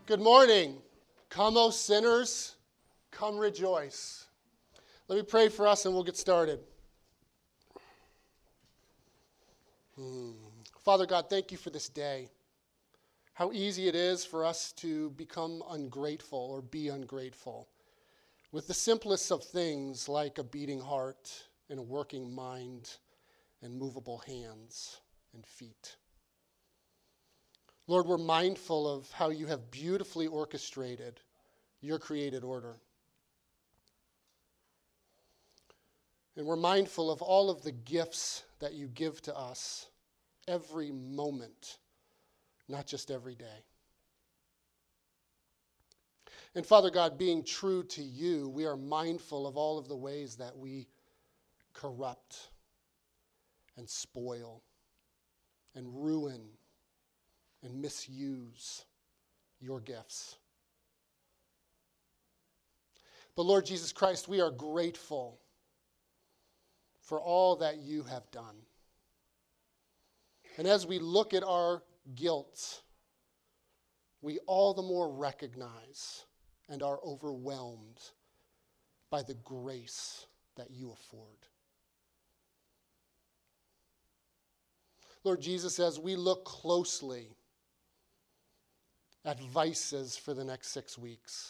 Good morning. Come, O sinners, come rejoice. Let me pray for us and we'll get started. Father God, thank you for this day. How easy it is for us to become ungrateful or be ungrateful with the simplest of things like a beating heart and a working mind and movable hands and feet. Lord, we're mindful of how you have beautifully orchestrated your created order. And we're mindful of all of the gifts that you give to us every moment, not just every day. And Father God, being true to you, we are mindful of all of the ways that we corrupt and spoil and ruin and misuse your gifts. But Lord Jesus Christ, we are grateful for all that you have done. And as we look at our guilt, we all the more recognize and are overwhelmed by the grace that you afford. Lord Jesus, as we look closely at vices for the next 6 weeks,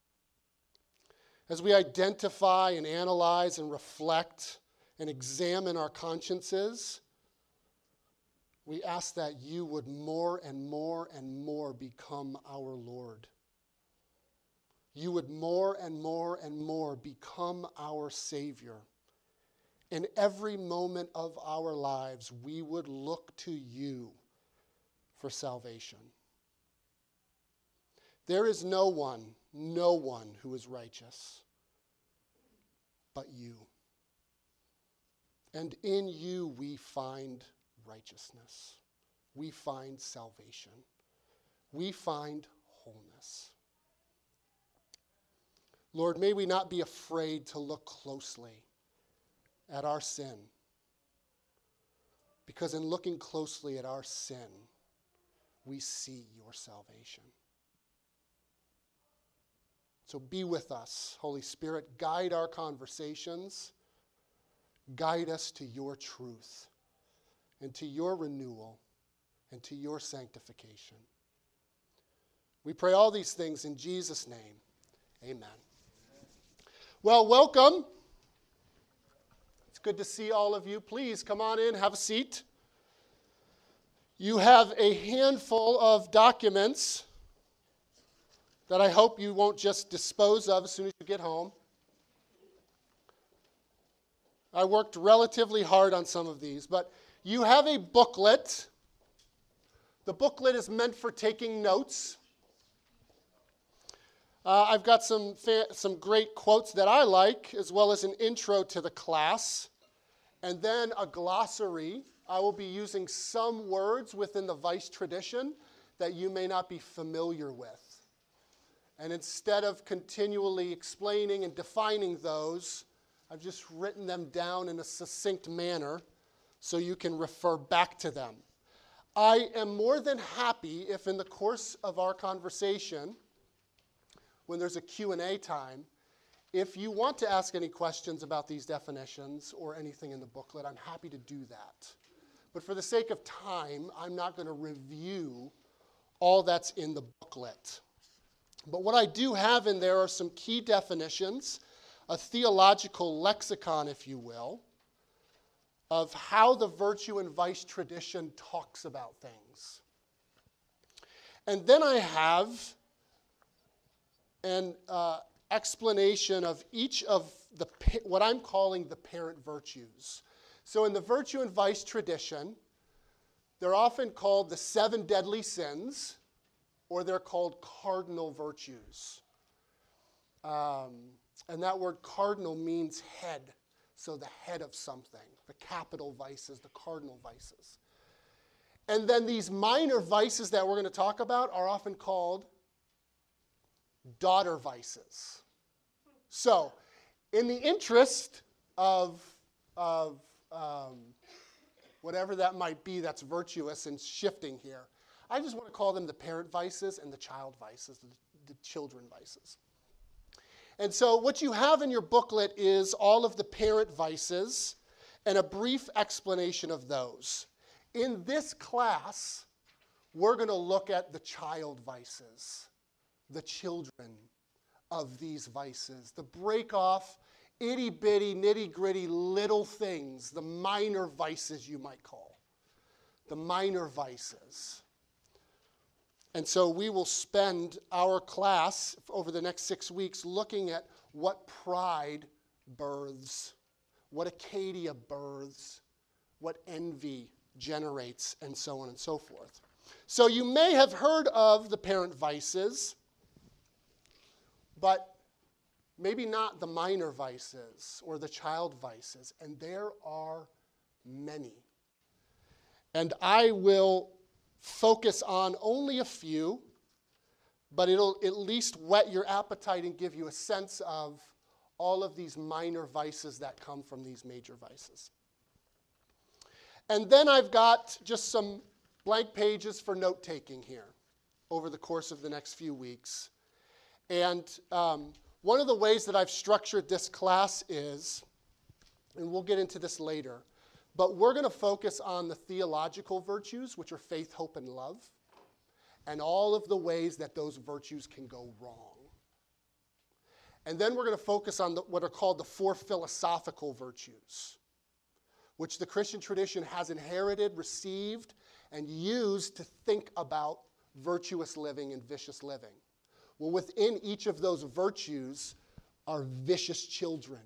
as we identify and analyze and reflect and examine our consciences, we ask that you would more and more and more become our Lord. You would more and more and more become our Savior. In every moment of our lives, we would look to you for salvation. There is no one who is righteous but you. And in you we find righteousness. We find salvation. We find wholeness. Lord, may we not be afraid to look closely at our sin, because in looking closely at our sin, we see your salvation. So be with us, Holy Spirit. Guide our conversations. Guide us to your truth and to your renewal and to your sanctification. We pray all these things in Jesus' name. Amen. Well, welcome. It's good to see all of you. Please come on in, have a seat. You have a handful of documents that I hope you won't just dispose of as soon as you get home. I worked relatively hard on some of these, but you have a booklet. The booklet is meant for taking notes. I've got some great quotes that I like, as well as an intro to the class, and then a glossary. I will be using some words within the Vice tradition that you may not be familiar with. And instead of continually explaining and defining those, I've just written them down in a succinct manner so you can refer back to them. I am more than happy if in the course of our conversation, when there's a Q&A time, if you want to ask any questions about these definitions or anything in the booklet, I'm happy to do that. But for the sake of time, I'm not going to review all that's in the booklet. But what I do have in there are some key definitions, a theological lexicon, if you will, of how the virtue and vice tradition talks about things. And then I have an explanation of each of the what I'm calling the parent virtues. So in the virtue and vice tradition, they're often called the 7 deadly sins, or they're called cardinal virtues. And that word cardinal means head, so the head of something. The capital vices, the cardinal vices. And then these minor vices that we're going to talk about are often called daughter vices. So, in the interest of whatever that might be that's virtuous and shifting here, I just want to call them the parent vices and the child vices, the children vices. And so what you have in your booklet is all of the parent vices and a brief explanation of those. In this class, we're going to look at the child vices, the children of these vices, the break-off, itty-bitty, nitty-gritty little things, the minor vices you might call, the minor vices. And so we will spend our class over the next 6 weeks looking at what pride births, what Acadia births, what envy generates, and so on and so forth. So you may have heard of the parent vices, but maybe not the minor vices or the child vices, and there are many. And I will focus on only a few, but it'll at least whet your appetite and give you a sense of all of these minor vices that come from these major vices. And then I've got just some blank pages for note-taking here over the course of the next few weeks. And one of the ways that I've structured this class is, and we'll get into this later, but we're going to focus on the theological virtues, which are faith, hope, and love, and all of the ways that those virtues can go wrong. And then we're going to focus on what are called the 4 philosophical virtues, which the Christian tradition has inherited, received, and used to think about virtuous living and vicious living. Well, within each of those virtues are vicious children.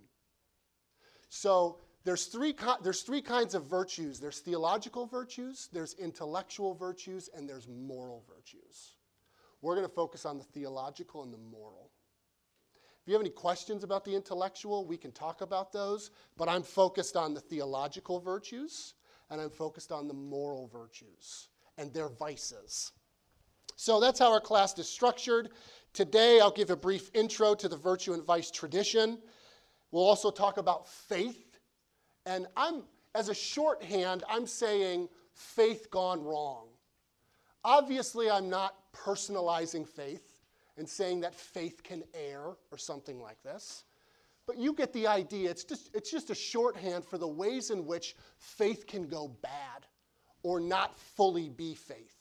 So there's three kinds of virtues. There's theological virtues, there's intellectual virtues, and there's moral virtues. We're going to focus on the theological and the moral. If you have any questions about the intellectual, we can talk about those, but I'm focused on the theological virtues, and I'm focused on the moral virtues and their vices. So that's how our class is structured. Today, I'll give a brief intro to the virtue and vice tradition. We'll also talk about faith. And as a shorthand, I'm saying faith gone wrong. Obviously, I'm not personalizing faith and saying that faith can err or something like this. But you get the idea. It's just a shorthand for the ways in which faith can go bad or not fully be faith.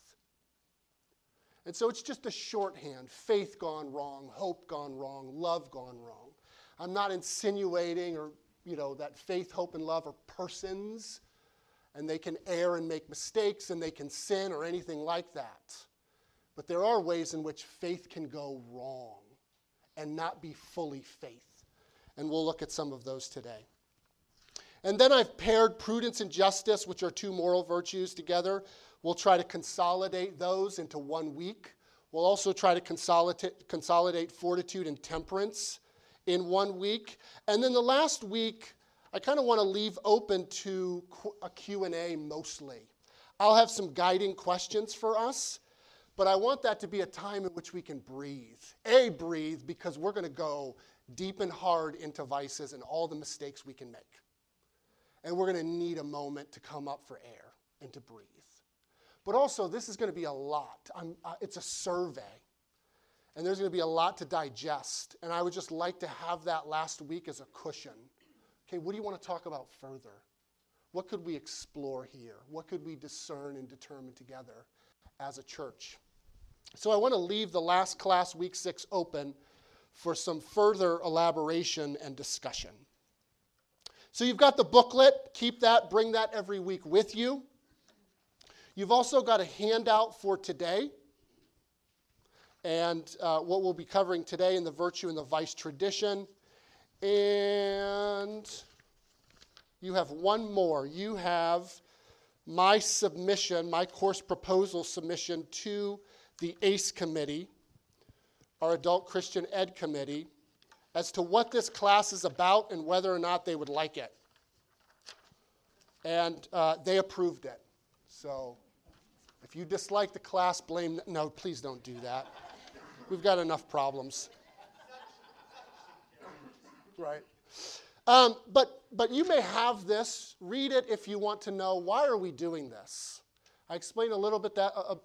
And so it's just a shorthand. Faith gone wrong, hope gone wrong, love gone wrong. I'm not insinuating that faith, hope, and love are persons, and they can err and make mistakes, and they can sin or anything like that. But there are ways in which faith can go wrong and not be fully faith. And we'll look at some of those today. And then I've paired prudence and justice, which are 2 moral virtues, together. We'll try to consolidate those into 1 week. We'll also try to consolidate fortitude and temperance in 1 week. And then the last week, I kind of want to leave open to a Q&A mostly. I'll have some guiding questions for us, but I want that to be a time in which we can breathe. Breathe, because we're going to go deep and hard into vices and all the mistakes we can make. And we're going to need a moment to come up for air and to breathe. But also, this is going to be a lot. It's a survey. And there's going to be a lot to digest. And I would just like to have that last week as a cushion. Okay, what do you want to talk about further? What could we explore here? What could we discern and determine together as a church? So I want to leave the last class, week 6, open for some further elaboration and discussion. So you've got the booklet. Keep that, bring that every week with you. You've also got a handout for today. And what we'll be covering today in the virtue and the vice tradition. And you have one more. You have my submission, my course proposal submission to the ACE committee, our Adult Christian Ed committee, as to what this class is about and whether or not they would like it. And they approved it. So if you dislike the class, no, please don't do that. We've got enough problems. Right. But you may have this. Read it if you want to know, why are we doing this? I explain a little bit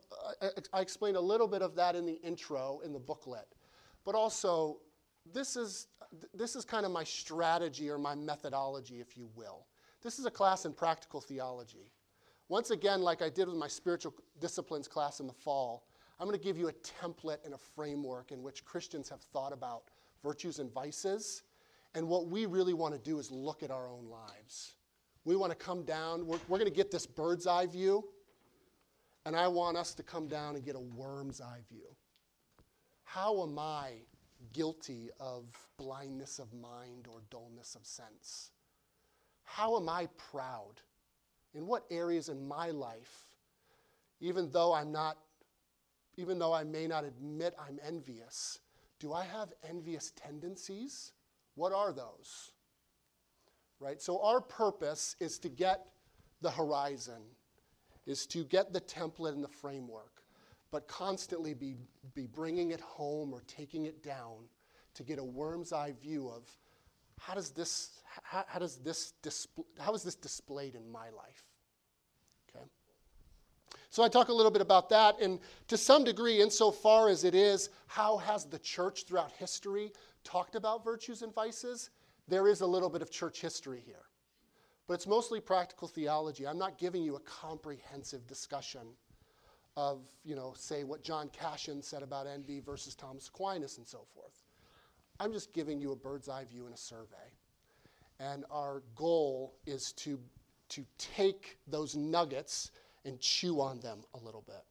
of that in the intro in the booklet, but also this is kind of my strategy or my methodology, if you will. This is a class in practical theology. Once again, like I did with my spiritual disciplines class in the fall, I'm going to give you a template and a framework in which Christians have thought about virtues and vices. And what we really want to do is look at our own lives. We want to come down. We're going to get this bird's eye view. And I want us to come down and get a worm's eye view. How am I guilty of blindness of mind or dullness of sense? How am I proud? In what areas in my life, even though I may not admit I'm envious, do I have envious tendencies? What are those? Right? So our purpose is to get the horizon, is to get the template and the framework, but constantly be bringing it home or taking it down to get a worm's eye view of how is this displayed in my life? Okay. So I talk a little bit about that, and to some degree, insofar as it is, how has the church throughout history talked about virtues and vices? There is a little bit of church history here. But it's mostly practical theology. I'm not giving you a comprehensive discussion of, say what John Cassian said about envy versus Thomas Aquinas and so forth. I'm just giving you a bird's eye view and a survey. And our goal is to take those nuggets and chew on them a little bit.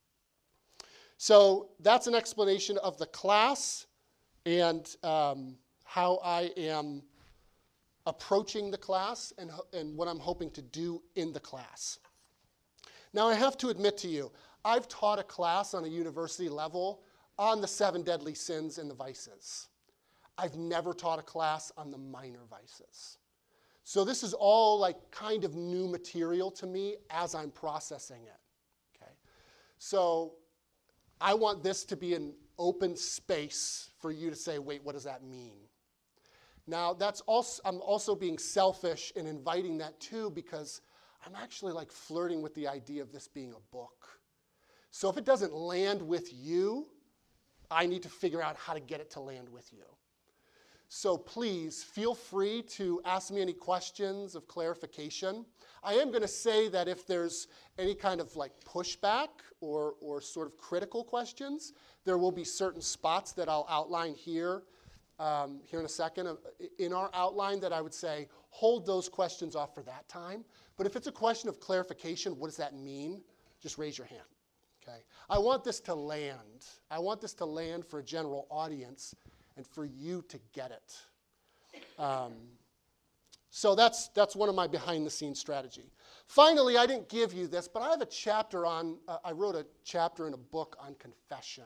So that's an explanation of the class and how I am approaching the class and what I'm hoping to do in the class. Now, I have to admit to you, I've taught a class on a university level on the 7 deadly sins and the vices. I've never taught a class on the minor vices. So this is all like kind of new material to me as I'm processing it. Okay? So I want this to be an open space for you to say, wait, what does that mean? Now, I'm also being selfish in inviting that too, because I'm actually like flirting with the idea of this being a book. So if it doesn't land with you, I need to figure out how to get it to land with you. So please feel free to ask me any questions of clarification. I am going to say that if there's any kind of like pushback or sort of critical questions, there will be certain spots that I'll outline here in a second in our outline that I would say hold those questions off for that time. But if it's a question of clarification, what does that mean? Just raise your hand. Okay. I want this to land. I want this to land for a general audience and for you to get it. So that's one of my behind-the-scenes strategy. Finally, I didn't give you this, but I have a chapter I wrote a chapter in a book on confession.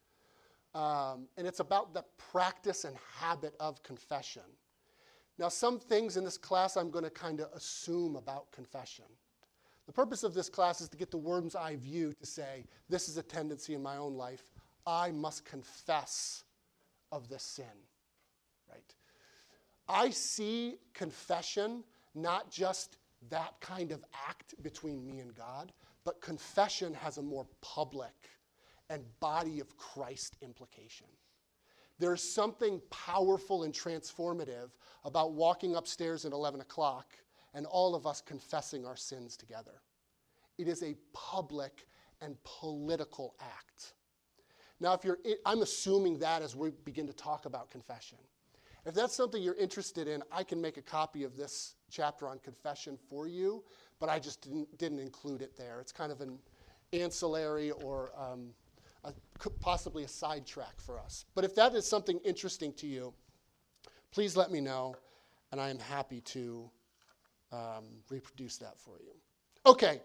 And it's about the practice and habit of confession. Now, some things in this class I'm going to kind of assume about confession. The purpose of this class is to get the worm's eye view to say, this is a tendency in my own life. I must confess of this sin, right? I see confession not just that kind of act between me and God, but confession has a more public and body of Christ implication. There's something powerful and transformative about walking upstairs at 11 o'clock and all of us confessing our sins together. It is a public and political act. Now, I'm assuming that as we begin to talk about confession. If that's something you're interested in, I can make a copy of this chapter on confession for you, but I just didn't include it there. It's kind of an ancillary or possibly a sidetrack for us. But if that is something interesting to you, please let me know, and I am happy to reproduce that for you. Okay.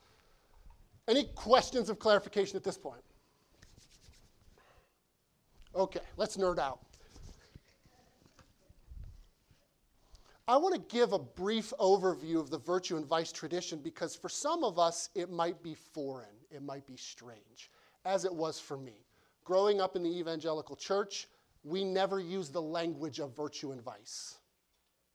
Any questions of clarification at this point? Okay, let's nerd out. I want to give a brief overview of the virtue and vice tradition because for some of us, it might be foreign. It might be strange, as it was for me. Growing up in the evangelical church, we never used the language of virtue and vice.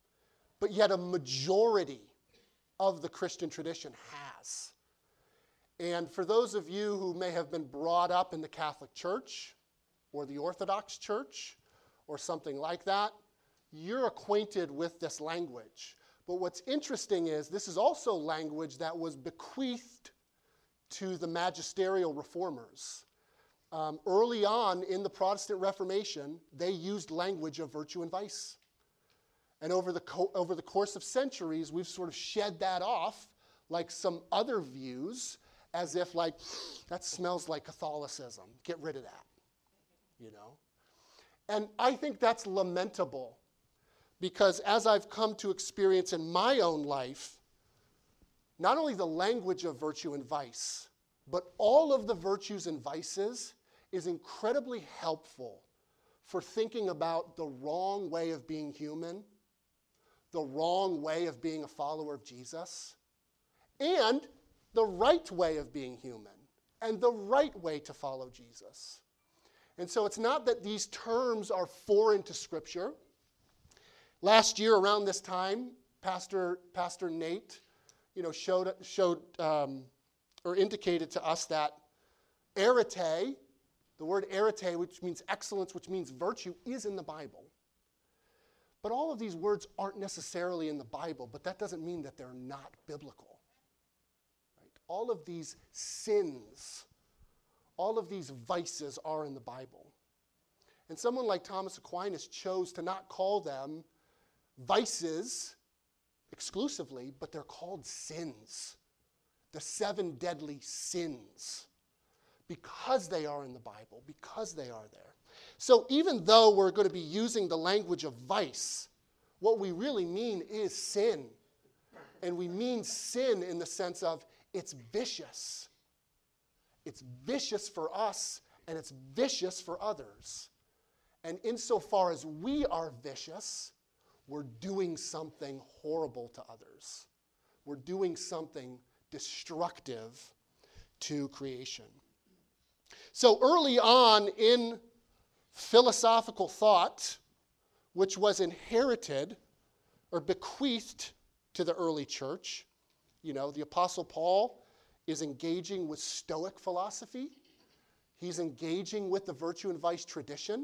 But yet a majority of the Christian tradition has. And for those of you who may have been brought up in the Catholic Church or the Orthodox Church or something like that, you're acquainted with this language. But what's interesting is this is also language that was bequeathed to the magisterial reformers. Early on in the Protestant Reformation, they used language of virtue and vice. And over the course of centuries, we've sort of shed that off like some other views, as if like, that smells like Catholicism. Get rid of that, you know? And I think that's lamentable, because as I've come to experience in my own life, not only the language of virtue and vice, but all of the virtues and vices is incredibly helpful for thinking about the wrong way of being human, the wrong way of being a follower of Jesus, and the right way of being human, and the right way to follow Jesus. And so it's not that these terms are foreign to Scripture. Last year around this time, Pastor Nate, showed or indicated to us that arete, the word arete, which means excellence, which means virtue, is in the Bible. But all of these words aren't necessarily in the Bible, but that doesn't mean that they're not biblical. Right? All of these sins, all of these vices are in the Bible. And someone like Thomas Aquinas chose to not call them vices exclusively, but they're called sins. The 7 deadly sins. Because they are in the Bible, because they are there. So even though we're going to be using the language of vice, what we really mean is sin. And we mean sin in the sense of it's vicious. It's vicious for us, and it's vicious for others. And insofar as we are vicious, we're doing something horrible to others. We're doing something destructive to creation. So early on in philosophical thought, which was inherited or bequeathed to the early church, the Apostle Paul is engaging with Stoic philosophy. He's engaging with the virtue and vice tradition.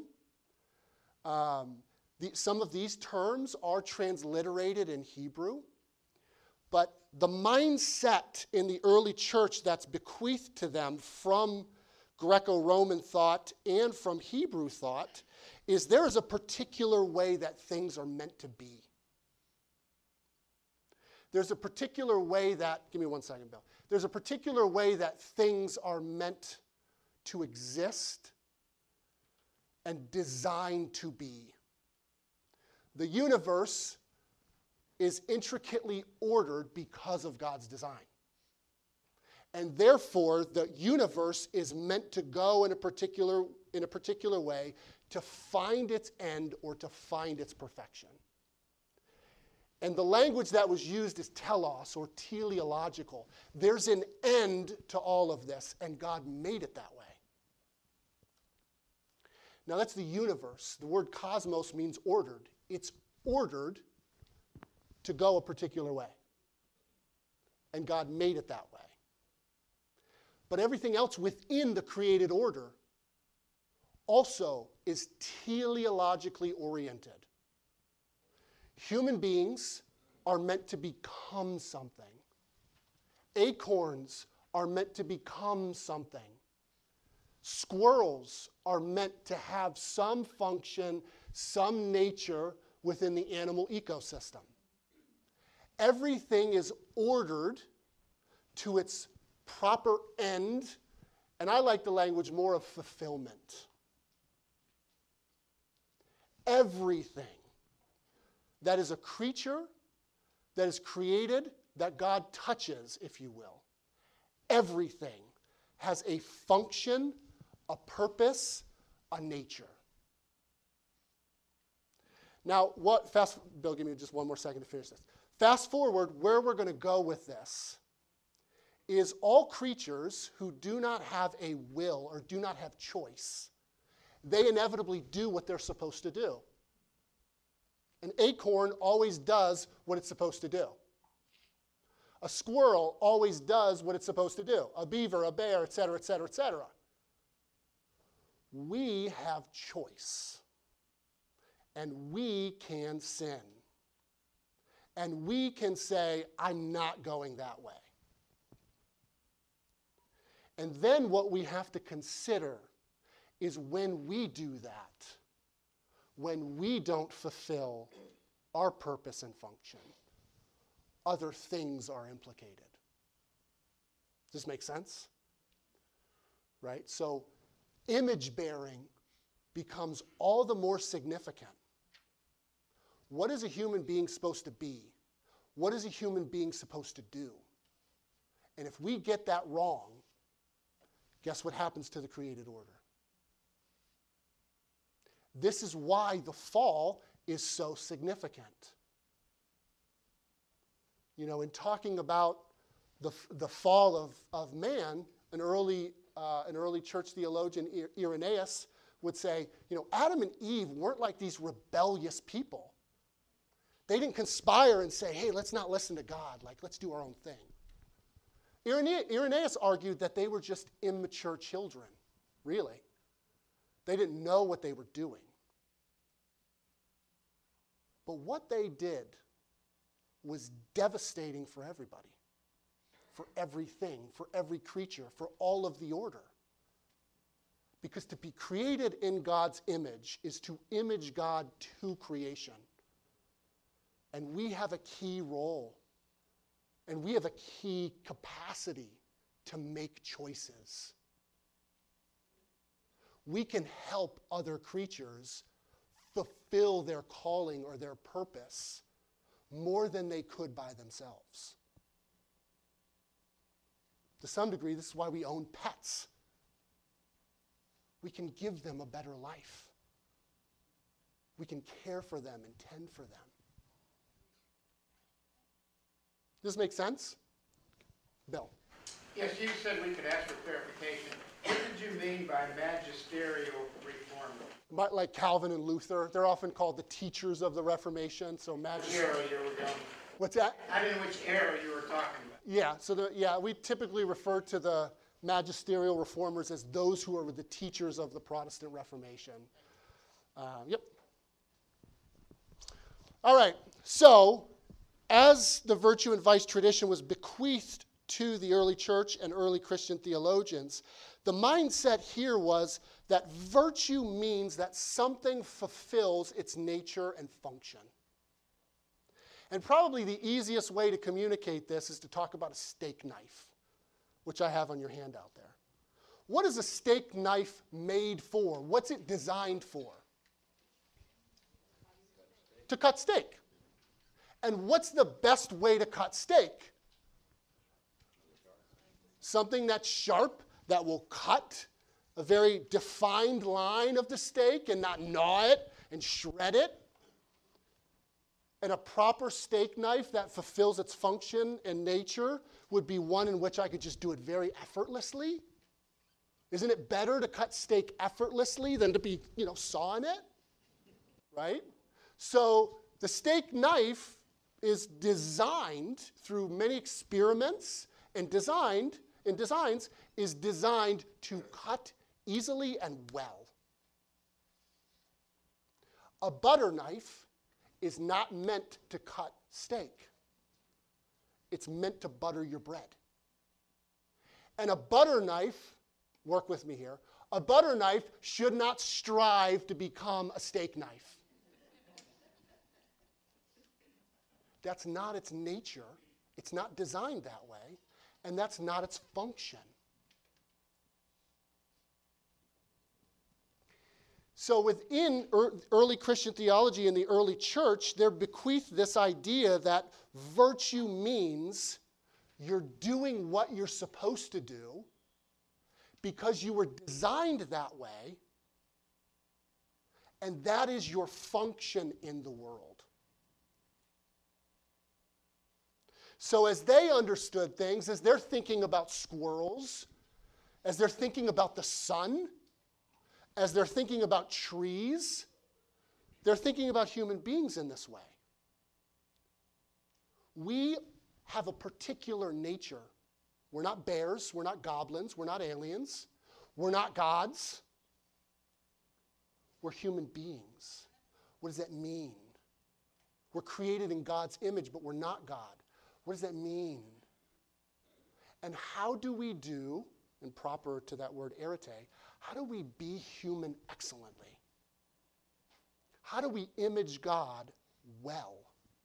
Some of these terms are transliterated in Hebrew, but the mindset in the early church that's bequeathed to them from Greco-Roman thought and from Hebrew thought is there is a particular way that things are meant to be. There's a particular way that, give me one second, Bill. There's a particular way that things are meant to exist and designed to be. The universe is intricately ordered because of God's design. And therefore, the universe is meant to go in a particular way to find its end or to find its perfection. And the language that was used is telos or teleological. There's an end to all of this, and God made it that way. Now that's the universe. The word cosmos means ordered. It's ordered to go a particular way. And God made it that way. But everything else within the created order also is teleologically oriented. Human beings are meant to become something. Acorns are meant to become something. Squirrels are meant to have some function, some nature within the animal ecosystem. Everything is ordered to its proper end, and I like the language more of fulfillment. Everything that is a creature, that is created, that God touches, if you will, everything has a function, a purpose, a nature. Now, Bill, give me just one more second to finish this. Fast forward, where we're going to go with this is all creatures who do not have a will or do not have choice, they inevitably do what they're supposed to do. An acorn always does what it's supposed to do. A squirrel always does what it's supposed to do. A beaver, a bear, et cetera, et cetera, et cetera. We have choice. And we can sin. And we can say, I'm not going that way. And then what we have to consider is when we do that, when we don't fulfill our purpose and function, other things are implicated. Does this make sense? Right? So image bearing becomes all the more significant. What is a human being supposed to be? What is a human being supposed to do? And if we get that wrong, guess what happens to the created order? This is why the fall is so significant. You know, in talking about the fall of man, an early church theologian, Irenaeus, would say, you know, Adam and Eve weren't like these rebellious people. They didn't conspire and say, hey, let's not listen to God. Like, let's do our own thing. Irenaeus argued that they were just immature children, really. They didn't know what they were doing. But what they did was devastating for everybody, for everything, for every creature, for all of the order. Because to be created in God's image is to image God to creation. And we have a key role. And we have a key capacity to make choices. We can help other creatures fulfill their calling or their purpose more than they could by themselves. To some degree, this is why we own pets. We can give them a better life. We can care for them and tend for them. Does this make sense? Bill. Yes, you said we could ask for clarification. What did you mean by magisterial reform? Like Calvin and Luther, they're often called the teachers of the Reformation. So Era you were going. What's that? I didn't know which era you were talking about. Yeah, so we typically refer to the magisterial reformers as those who are the teachers of the Protestant Reformation. Yep. All right, so as the virtue and vice tradition was bequeathed to the early church and early Christian theologians, the mindset here was that virtue means that something fulfills its nature and function. And probably the easiest way to communicate this is to talk about a steak knife, which I have on your handout there. What is a steak knife made for? What's it designed for? To cut steak. And what's the best way to cut steak? Something that's sharp, that will cut a very defined line of the steak and not gnaw it and shred it. And a proper steak knife that fulfills its function and nature would be one in which I could just do it very effortlessly. Isn't it better to cut steak effortlessly than to be, sawing it? Right? So the steak knife is designed through many experiments and designs is designed to cut easily and well. A butter knife is not meant to cut steak. It's meant to butter your bread. And a butter knife, work with me here, a butter knife should not strive to become a steak knife. That's not its nature. It's not designed that way. And that's not its function. So within early Christian theology in the early church, they're bequeathed this idea that virtue means you're doing what you're supposed to do because you were designed that way, and that is your function in the world. So as they understood things, as they're thinking about squirrels, as they're thinking about the sun, as they're thinking about trees, they're thinking about human beings in this way. We have a particular nature. We're not bears, we're not goblins, we're not aliens, we're not gods. We're human beings. What does that mean? We're created in God's image, but we're not God. What does that mean? And how do we do, and proper to that word arete, how do we be human excellently? How do we image God well?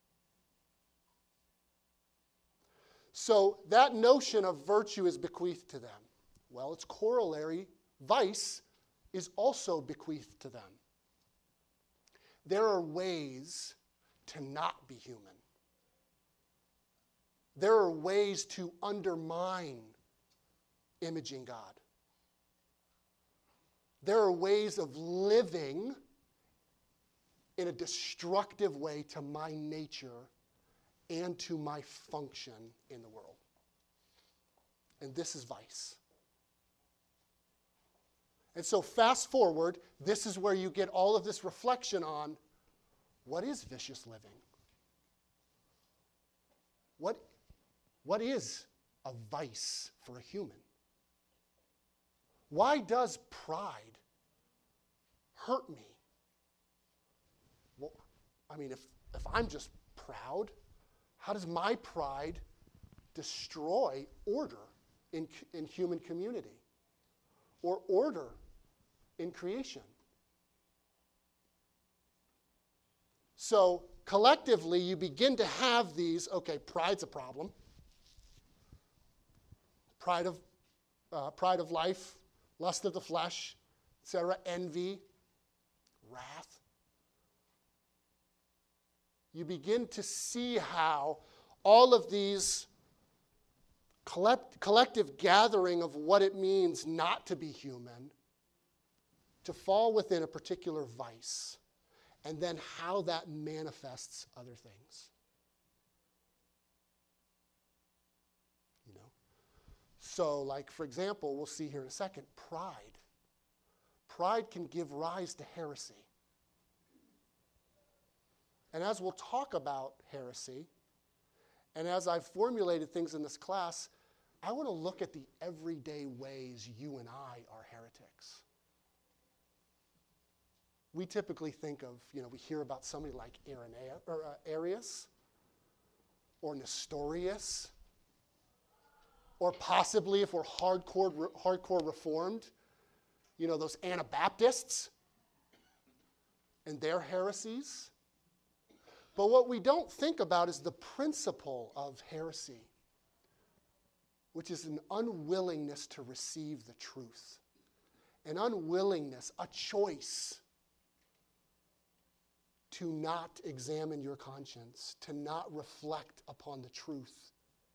So that notion of virtue is bequeathed to them. Well, its corollary, vice, is also bequeathed to them. There are ways to not be human. There are ways to undermine imaging God. There are ways of living in a destructive way to my nature and to my function in the world. And this is vice. And so fast forward, this is where you get all of this reflection on what is vicious living? What is a vice for a human? Why does pride hurt me? Well, I mean, if I'm just proud, how does my pride destroy order in human community or order in creation? So collectively, you begin to have these, okay, pride's a problem. Pride of life, lust of the flesh, etc., envy, wrath. You begin to see how all of these collective gathering of what it means not to be human, to fall within a particular vice, and then how that manifests other things. You know? So, like, for example, we'll see here in a second, pride. Pride can give rise to heresy. And as we'll talk about heresy, and as I've formulated things in this class, I want to look at the everyday ways you and I are heretics. We typically think of, we hear about somebody like Arius, or Nestorius, or possibly, if we're hardcore Reformed, those Anabaptists and their heresies. But what we don't think about is the principle of heresy, which is an unwillingness to receive the truth, an unwillingness, a choice to not examine your conscience, to not reflect upon the truth.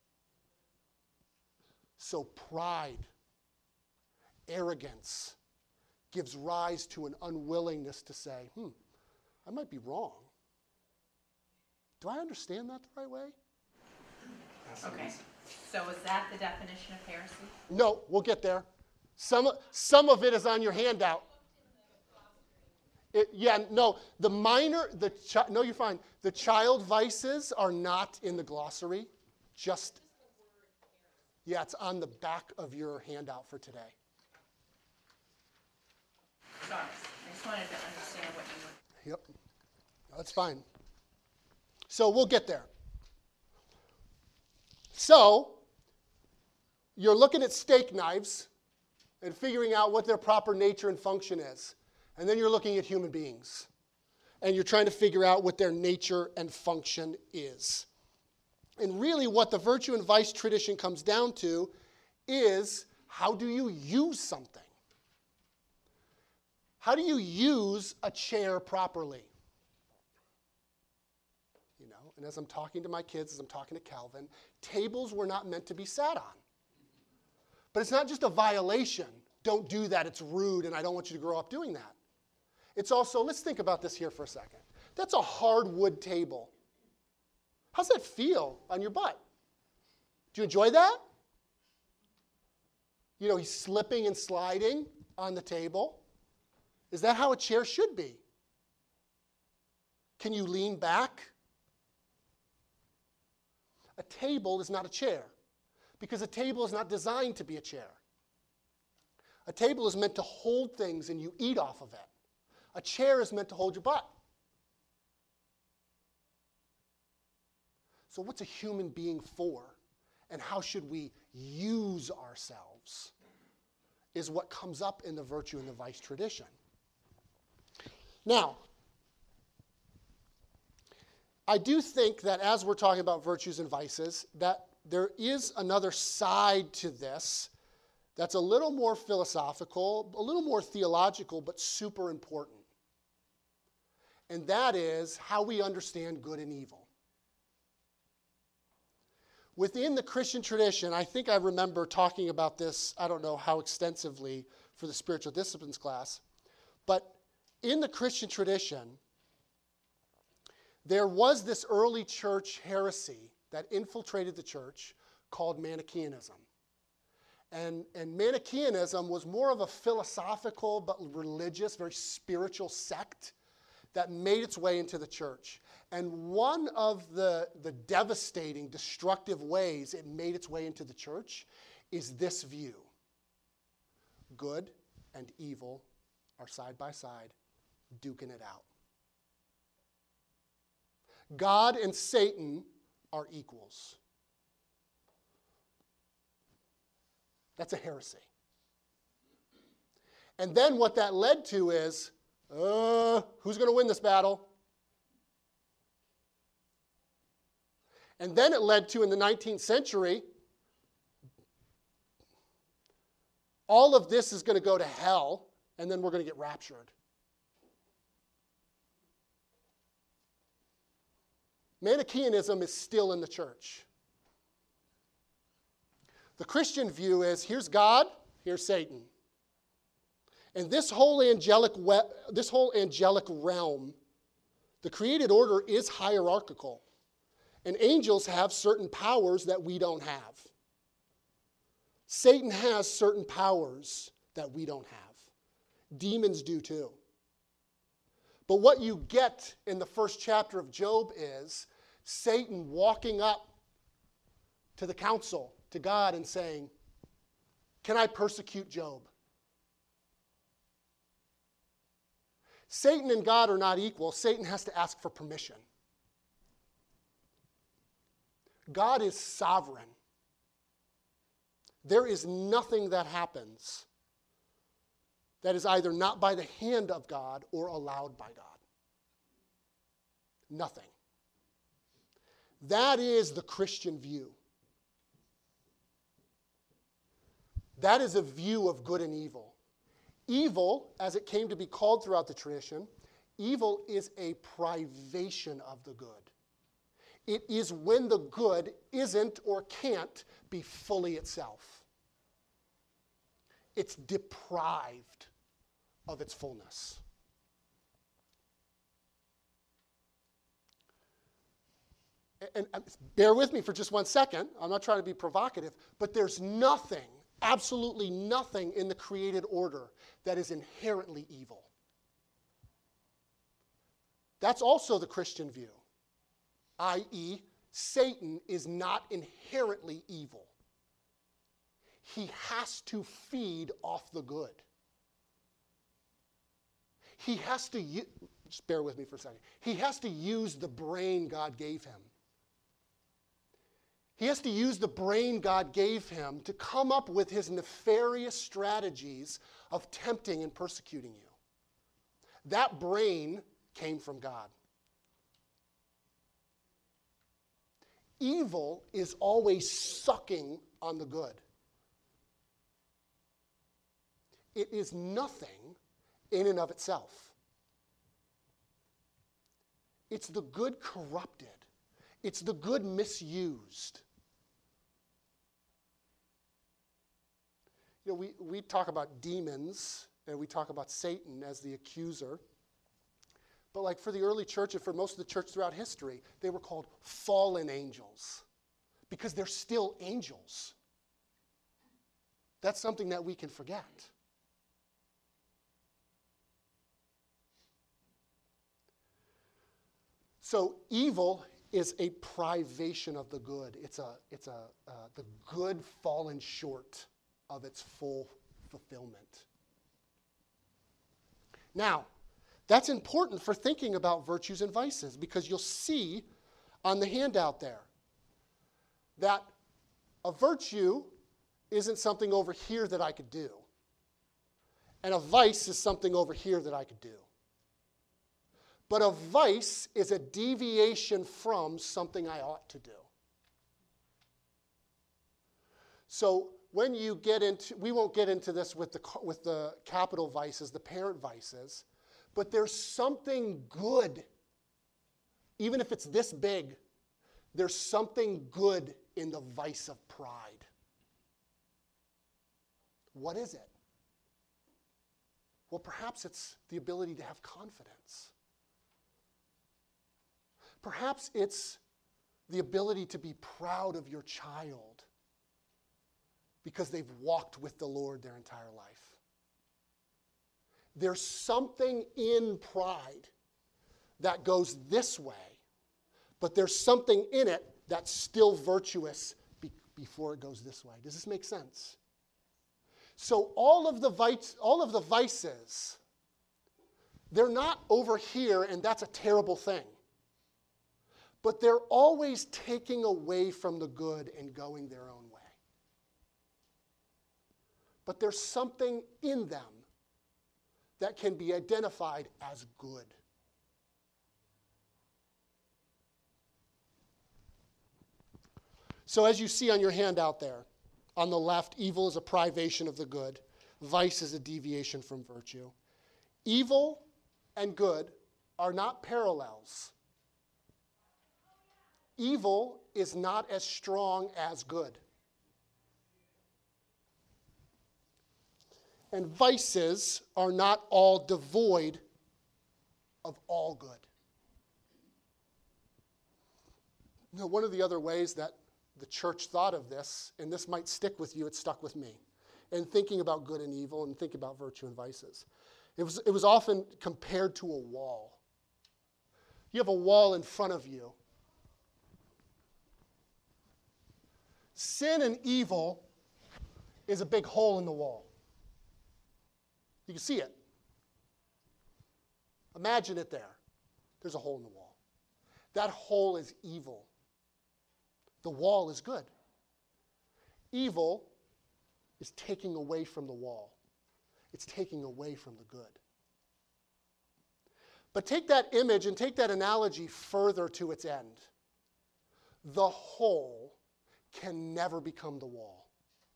So pride, arrogance, gives rise to an unwillingness to say, I might be wrong. Do I understand that the right way? Okay, so is that the definition of heresy? No, we'll get there. Some of it is on your handout. No, you're fine. The child vices are not in the glossary. It's on the back of your handout for today. Sorry, I just wanted to understand what you were... Yep, that's fine. So we'll get there. So, you're looking at steak knives and figuring out what their proper nature and function is. And then you're looking at human beings. And you're trying to figure out what their nature and function is. And really what the virtue and vice tradition comes down to is, how do you use something? How do you use a chair properly? And as I'm talking to my kids, as I'm talking to Calvin, tables were not meant to be sat on. But it's not just a violation. Don't do that, it's rude, and I don't want you to grow up doing that. It's also, let's think about this here for a second. That's a hardwood table. How's that feel on your butt? Do you enjoy that? He's slipping and sliding on the table. Is that how a chair should be? Can you lean back? A table is not a chair, because a table is not designed to be a chair. A table is meant to hold things and you eat off of it. A chair is meant to hold your butt. So what's a human being for, and how should we use ourselves, is what comes up in the virtue and the vice tradition. Now, I do think that as we're talking about virtues and vices, that there is another side to this that's a little more philosophical, a little more theological, but super important. And that is how we understand good and evil. Within the Christian tradition, I think I remember talking about this, I don't know how extensively for the spiritual disciplines class, but in the Christian tradition, there was this early church heresy that infiltrated the church called Manichaeanism. And Manichaeanism was more of a philosophical but religious, very spiritual sect that made its way into the church. And one of the devastating, destructive ways it made its way into the church is this view. Good and evil are side by side, duking it out. God and Satan are equals. That's a heresy. And then what that led to is, who's going to win this battle? And then it led to, in the 19th century, all of this is going to go to hell, and then we're going to get raptured. Manichaeanism is still in the church. The Christian view is, here's God, here's Satan. And this whole angelic realm, the created order is hierarchical. And angels have certain powers that we don't have. Satan has certain powers that we don't have. Demons do too. But what you get in the first chapter of Job is Satan walking up to the council, to God, and saying, can I persecute Job? Satan and God are not equal. Satan has to ask for permission. God is sovereign. There is nothing that happens that is either not by the hand of God or allowed by God. Nothing. That is the Christian view. That is a view of good and evil. Evil, as it came to be called throughout the tradition, evil is a privation of the good. It is when the good isn't or can't be fully itself. It's deprived of its fullness. And bear with me for just 1 second. I'm not trying to be provocative, but there's nothing, absolutely nothing in the created order that is inherently evil. That's also the Christian view, i.e., Satan is not inherently evil. He has to feed off the good. He has to, just bear with me for a second. He has to use the brain God gave him. He has to use the brain God gave him to come up with his nefarious strategies of tempting and persecuting you. That brain came from God. Evil is always sucking on the good. It is nothing in and of itself. It's the good corrupted. It's the good misused. You know, we talk about demons, and we talk about Satan as the accuser. But like for the early church and for most of the church throughout history, they were called fallen angels because they're still angels. That's something that we can forget. So evil is a privation of the good. It's the good fallen short of its full fulfillment. Now, that's important for thinking about virtues and vices, because you'll see on the handout there that a virtue isn't something over here that I could do, and a vice is something over here that I could do. But a vice is a deviation from something I ought to do. So when you get into, we won't get into this with the capital vices, the parent vices, but there's something good, even if it's this big, there's something good in the vice of pride. What is it? Well, perhaps it's the ability to have confidence. Perhaps it's the ability to be proud of your child because they've walked with the Lord their entire life. There's something in pride that goes this way, but there's something in it that's still virtuous before it goes this way. Does this make sense? So all of the vices, they're not over here and that's a terrible thing. But they're always taking away from the good and going their own way. But there's something in them that can be identified as good. So as you see on your handout there, on the left, evil is a privation of the good. Vice is a deviation from virtue. Evil and good are not parallels. Evil is not as strong as good. And vices are not all devoid of all good. Now, one of the other ways that the church thought of this, and this might stick with you, it stuck with me, in thinking about good and evil and thinking about virtue and vices. It was often compared to a wall. You have a wall in front of you. Sin and evil is a big hole in the wall. You can see it. Imagine it there. There's a hole in the wall. That hole is evil. The wall is good. Evil is taking away from the wall. It's taking away from the good. But take that image and take that analogy further to its end. The hole can never become the wall.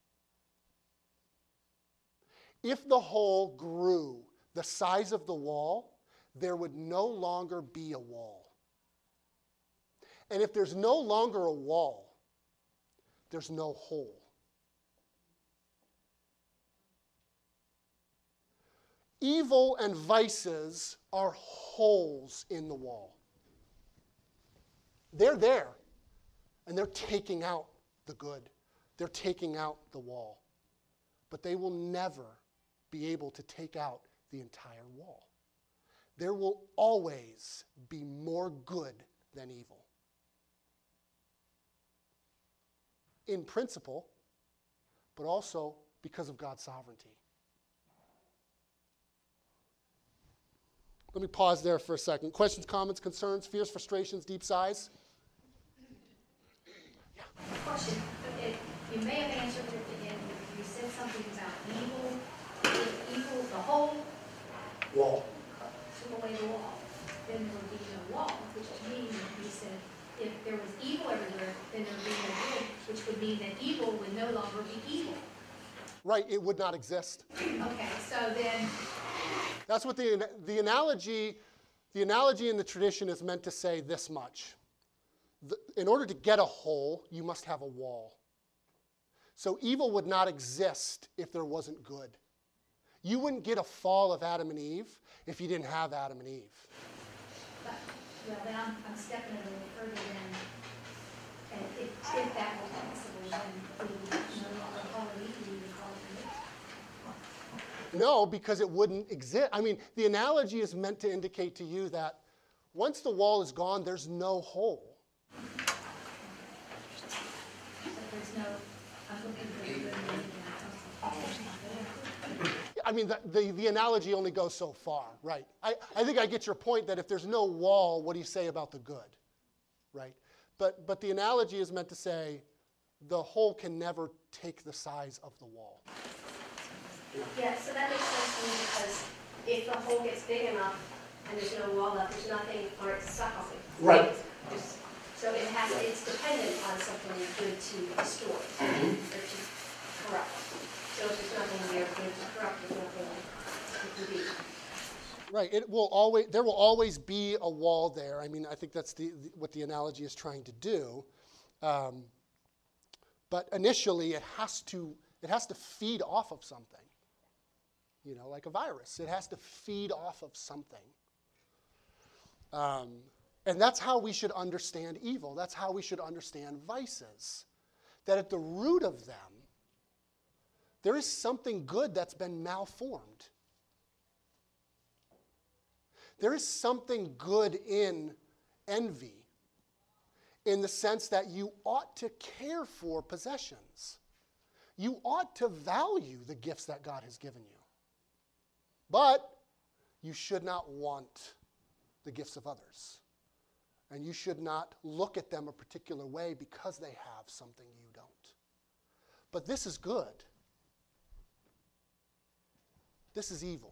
If the hole grew the size of the wall, there would no longer be a wall. And if there's no longer a wall, there's no hole. Evil and vices are holes in the wall. They're there, and they're taking out the good. They're taking out the wall. But they will never be able to take out the entire wall. There will always be more good than evil. In principle, but also because of God's sovereignty. Let me pause there for a second. Questions, comments, concerns, fears, frustrations, deep sighs? Question. You may have answered it at the end. You said something about evil. Evil, the whole Wall. took away the wall. Then there would be no wall, which to me, you said, if there was evil everywhere, then there would be no good, which would mean that evil would no longer be evil. Right, it would not exist. Okay, so then, That's what the analogy in the tradition is meant to say this much. In order to get a hole, you must have a wall. So evil would not exist if there wasn't good. You wouldn't get a fall of Adam and Eve if you didn't have Adam and Eve. but, well, then I'm stepping it a little further then. And if that were possible, then we would no longer call it evil, we would call it good. No, because it wouldn't exist. I mean, the analogy is meant to indicate to you that once the wall is gone, there's no hole. I mean, the analogy only goes so far, right? I think I get your point that if there's no wall, what do you say about the good, right? But the analogy is meant to say the hole can never take the size of the wall. Yeah, so that makes sense to me because if the hole gets big enough and there's no wall left, there's nothing for it to suck on. Right. So it's dependent on something good to destroy or to corrupt. So if there's nothing there good to corrupt, there's nothing it can be. Right. There will always be a wall there. I mean, I think that's what the analogy is trying to do. But initially, it has to feed off of something. You know, like a virus. It has to feed off of something. And that's how we should understand evil. That's how we should understand vices. That at the root of them, there is something good that's been malformed. There is something good in envy, in the sense that you ought to care for possessions. You ought to value the gifts that God has given you. But you should not want the gifts of others. And you should not look at them a particular way because they have something you don't. But this is good. This is evil.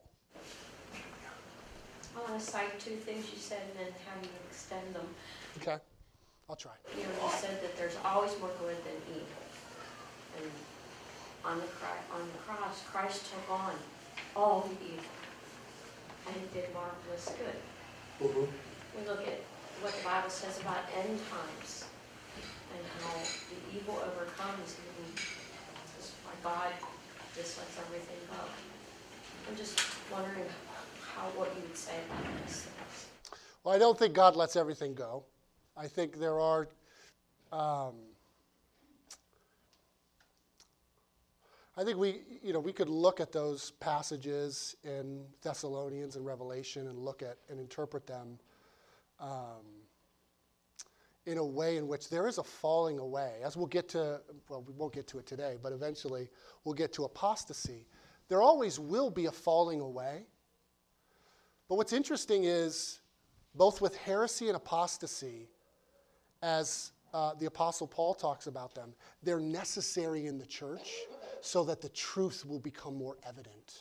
I want to cite two things you said and then how you extend them. Okay, I'll try. You said that there's always more good than evil. And on the cross, Christ took on all the evil. And he did marvelous good. Mm-hmm. We look at what the Bible says about end times and how the evil overcomes and that's why God just lets everything go. I'm just wondering what you would say about this. Well, I don't think God lets everything go. I think there are I think we could look at those passages in Thessalonians and Revelation and look at and interpret them in a way in which there is a falling away. As we'll get to, well, we won't get to it today, but eventually we'll get to apostasy. There always will be a falling away. But what's interesting is, both with heresy and apostasy, as the Apostle Paul talks about them, they're necessary in the church so that the truth will become more evident.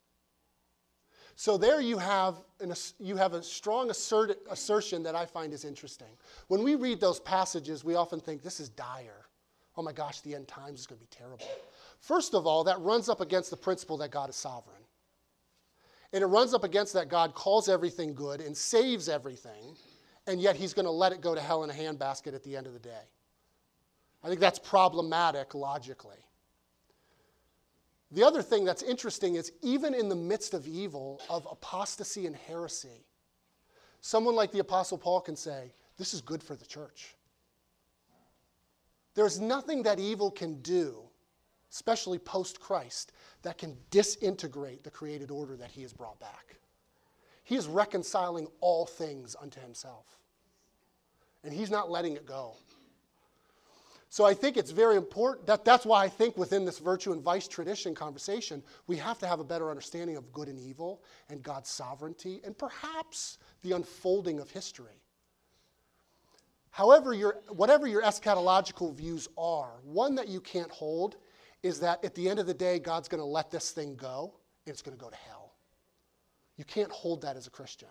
So there you have a strong assertion that I find is interesting. When we read those passages, we often think this is dire. Oh my gosh, the end times is going to be terrible. First of all, that runs up against the principle that God is sovereign. And it runs up against that God calls everything good and saves everything, and yet he's going to let it go to hell in a handbasket at the end of the day. I think that's problematic logically. The other thing that's interesting is, even in the midst of evil, of apostasy and heresy, someone like the Apostle Paul can say, this is good for the church. There's nothing that evil can do, especially post-Christ, that can disintegrate the created order that he has brought back. He is reconciling all things unto himself. And he's not letting it go. So I think it's very important, that's why I think within this virtue and vice tradition conversation, we have to have a better understanding of good and evil and God's sovereignty and perhaps the unfolding of history. However, whatever your eschatological views are, one that you can't hold is that at the end of the day, God's going to let this thing go and it's going to go to hell. You can't hold that as a Christian.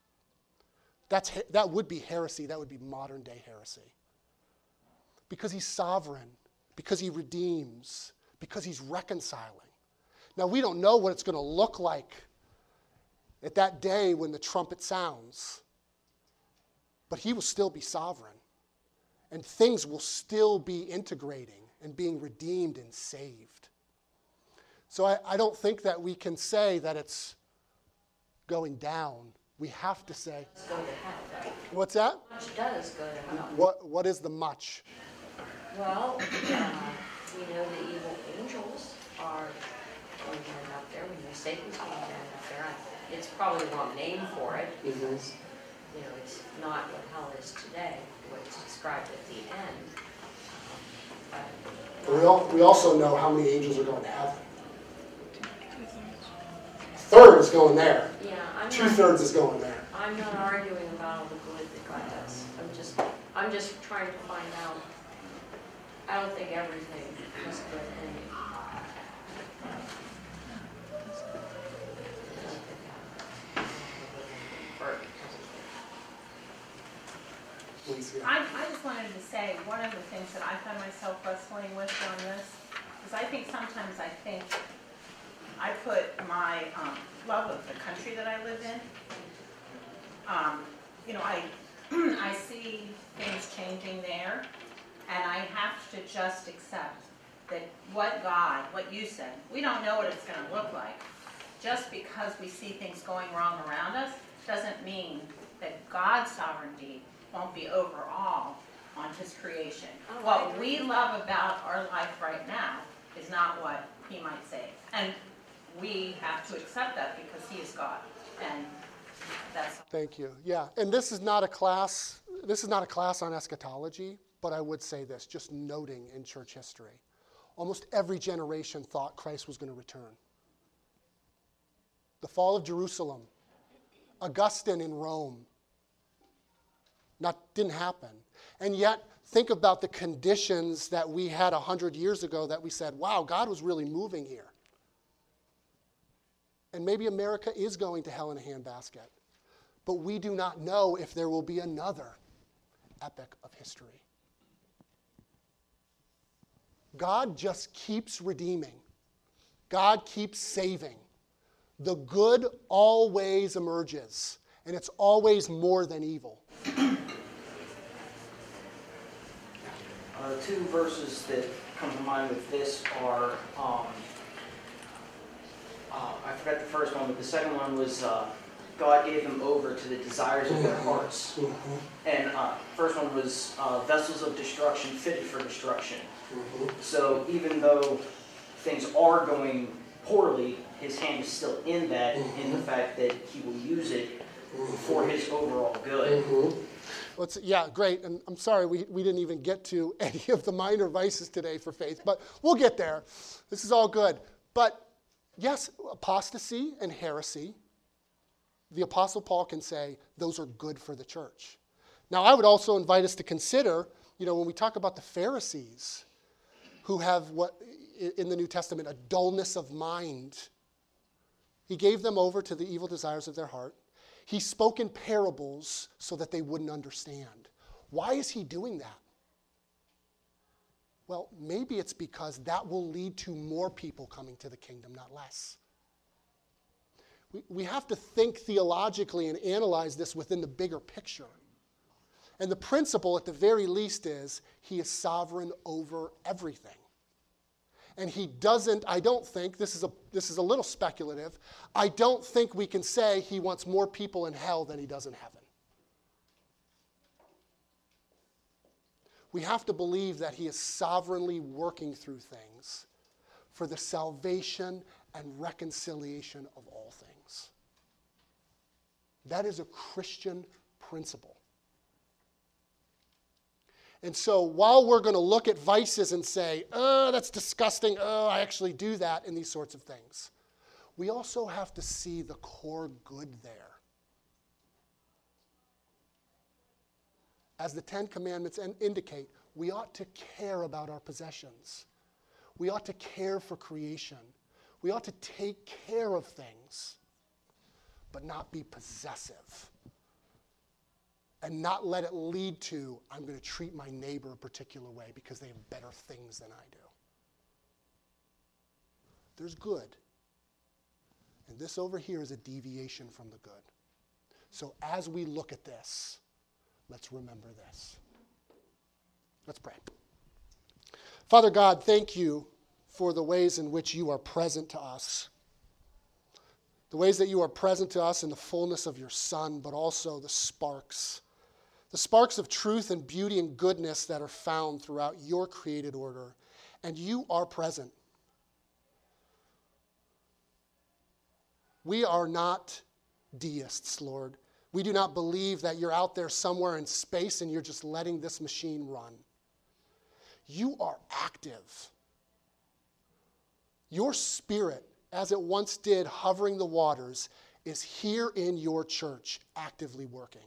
That would be heresy. That would be modern day heresy. Because he's sovereign, because he redeems, because he's reconciling. Now, we don't know what it's going to look like at that day when the trumpet sounds, but he will still be sovereign, and things will still be integrating and being redeemed and saved. So I don't think that we can say that it's going down. We have to say... Go to hell, right? What's that? Much does go to hell. What is the much? Well, we know the evil angels are going to end up there. We know Satan's going to end up there. It's probably the wrong name for it because, it's not what hell is today, what it's described at the end. We also know how many angels are going to heaven. third is going there. Yeah, I'm not, 2/3 is going there. I'm not arguing about all the good that God does. I'm just trying to find out. I don't think everything is good and Please, yeah. I just wanted to say, one of the things that I find myself wrestling with on this is I think sometimes I put my love of the country that I live in. I see things changing there, and I have to just accept that what you said, we don't know what it's going to look like. Just because we see things going wrong around us doesn't mean that God's sovereignty won't be over all on his creation. Oh, What we love about our life right now is not what he might say. And we have to accept that because he is God. And that's... Thank you. Yeah, and this is not a class on eschatology, but I would say this, just noting in church history. Almost every generation thought Christ was going to return. The fall of Jerusalem, Augustine in Rome, didn't happen. And yet, think about the conditions that we had 100 years ago that we said, wow, God was really moving here. And maybe America is going to hell in a handbasket. But we do not know if there will be another epic of history. God just keeps redeeming. God keeps saving. The good always emerges, and it's always more than evil. Two verses that come to mind with this are, I forgot the first one, but the second one was God gave them over to the desires of their hearts. And first one was vessels of destruction fitted for destruction. So even though things are going poorly, his hand is still in that, in the fact that he will use it for his overall good. Yeah, great. And I'm sorry we didn't even get to any of the minor vices today for faith, but we'll get there. This is all good. But yes, apostasy and heresy, the Apostle Paul can say those are good for the church. Now, I would also invite us to consider, when we talk about the Pharisees who have what in the New Testament, a dullness of mind. He gave them over to the evil desires of their heart. He spoke in parables so that they wouldn't understand. Why is he doing that? Well, maybe it's because that will lead to more people coming to the kingdom, not less. We have to think theologically and analyze this within the bigger picture. And the principle, at the very least, is he is sovereign over everything. And he doesn't, I don't think, this is a little speculative, I don't think we can say he wants more people in hell than he does in heaven. We have to believe that he is sovereignly working through things for the salvation and reconciliation of all things. That is a Christian principle. And so while we're going to look at vices and say, oh, that's disgusting, oh, I actually do that, and these sorts of things, we also have to see the core good there. As the Ten Commandments indicate, we ought to care about our possessions. We ought to care for creation. We ought to take care of things, but not be possessive. And not let it lead to, I'm going to treat my neighbor a particular way because they have better things than I do. There's good. And this over here is a deviation from the good. So as we look at this, let's remember this. Let's pray. Father God, thank you for the ways in which you are present to us. The ways that you are present to us in the fullness of your Son, but also the sparks of truth and beauty and goodness that are found throughout your created order. And you are present. We are not deists, Lord. We do not believe that you're out there somewhere in space and you're just letting this machine run. You are active. Your Spirit as it once did hovering the waters, is here in your church actively working.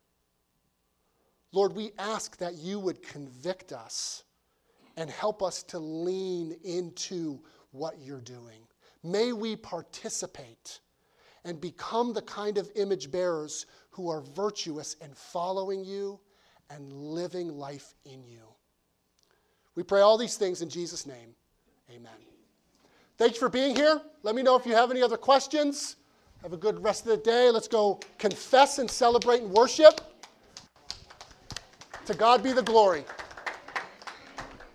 Lord, we ask that you would convict us and help us to lean into what you're doing. May we participate and become the kind of image bearers who are virtuous in following you and living life in you. We pray all these things in Jesus' name. Amen. Thank you for being here. Let me know if you have any other questions. Have a good rest of the day. Let's go confess and celebrate and worship. To God be the glory.